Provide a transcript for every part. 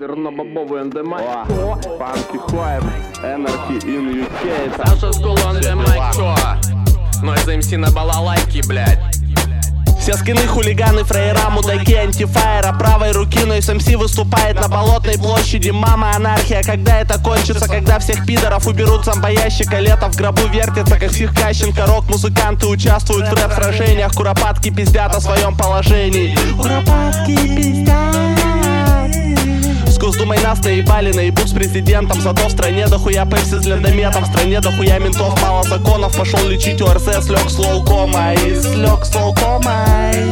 Тернобобовый НДМ. Панки Хуайп, Энархи ин UK. Саша Скул, НДМ, кто? Нойз МС на балалайке, блядь. Все скины, хулиганы, фрейра, мудаки, антифайра. Правой руки Нойз МС выступает на Болотной площади. Мама, анархия, когда это кончится? Когда всех пидоров уберут зомбоящика. Лето в гробу вертится, как Сих Кащенко. Рок-музыканты участвуют в рэп-сражениях. Куропатки пиздят о своем положении. Куропатки пиздят. С Госдумой нас наебали, наебут с президентом. Зато в стране дохуя пепси с лендометом. В стране дохуя ментов, мало законов. Пошел лечить ОРЗ, слег с лоукомой. Слег с лоукомой.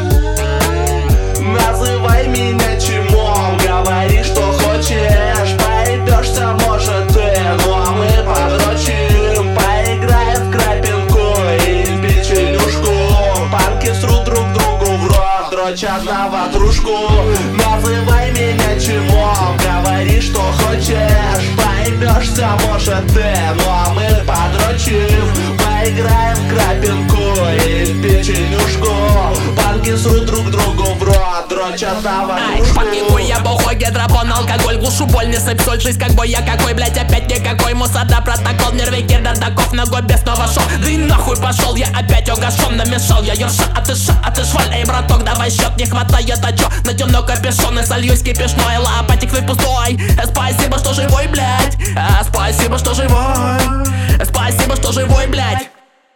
Называй меня чмом, говори, что хочешь. Поебешься, может, ты, но мы подрочим. Поиграем в крапинку и в печенюшку. Панки срут друг другу в рот, дрочат на ватрушку. Называй меня чмом, говори, что хочешь. Поебешься, может, ты, но мы подрочим. Поиграем в крапинку и в печенюшку. Панки срут друг другу в рот, дрочат на ватрушку. Панкингу я бухой, гидропон, алкоголь, глушу боль, не сыпь соль, жизнь как бой, я какой, блять, опять никакой. Мусада, протокол, нервы, кирдардаков, ногой без снова шел. Да и нахуй пошел, я опять угошен, намешал. Я ерша, а ты шваль, эй, браток, давай счет, не хватает, а чё? Натяну капюшон и сольюсь кипишной, лопатик твой пустой. Спасибо, что живой, блять, спасибо, что живой. Спасибо, что живой, блять.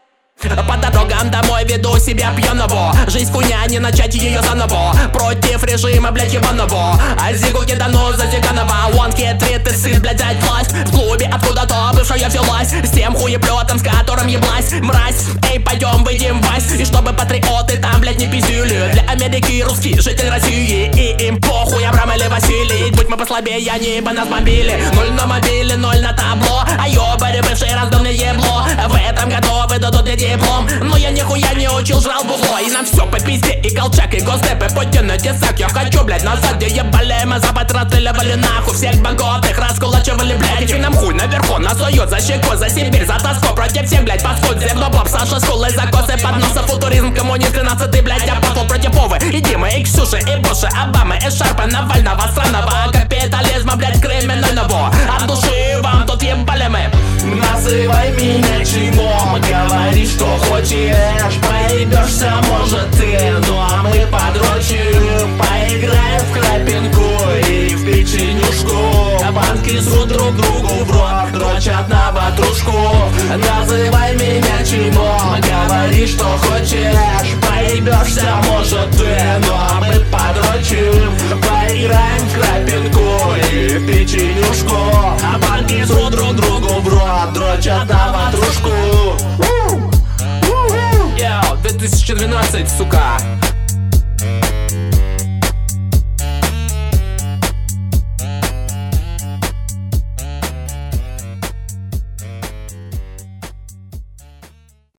По дорогам домой веду себя пьяного. Жизнь хуйня, не начать ее заново. Против режима, блядь, ебаного. А зигу кидану за зиганова. One hit, три, ты сын, блядь, взять власть. В клубе откуда-то бывшая взялась. С тем хуеплетом, с которым еблась. Мразь, эй, пойдем выйдем в вась. И чтобы патриоты там, блядь, не пиздили. Для Америки русский житель России. И им похуй, Абрам или Василий. Будь мы послабее, они бы нас бомбили. 0 на мобиле, 0 на табло. А ёбари, бывшие раздумные ебло. В этом году выдадут мне диплом. Но я нихуя не учил, жрал бухло. И нам все по пизде, и колчак, и госдеп, и Путин, и тесак. Я хочу, блядь, назад, где ебали. Мы запад расстреливали нахуй. Всех богов, их раскулачивали, блядь. И нам хуй наверху, нас суют за щеку, за Сибирь, за тоску. Против всех, блядь, паскуд, зерно боб, Саша Скул, и закосы под носа. Футуризм, коммунист, 13-й, блядь, я пошел против Вовы. И Димы, и Ксюши, и Буши, Обамы, и Шарпа, Навального, сраного капитализма, блядь, криминального. От души вам тут ебали мы. Называй меня чмом, говори, что хочешь. Поебешься, может, ты, но мы подрочим. Поиграем в крапинку и в печенюшку. Банки срут друг другу в рот, дрочат на ватрушку. Называй меня чмом, говори, что хочешь. Поебешься, может, ты, но мы подрочим. Поиграем в крапинку и в печенюшку. А банки срут друг другу в рот, дрочат на ватрушку. 2012, сука.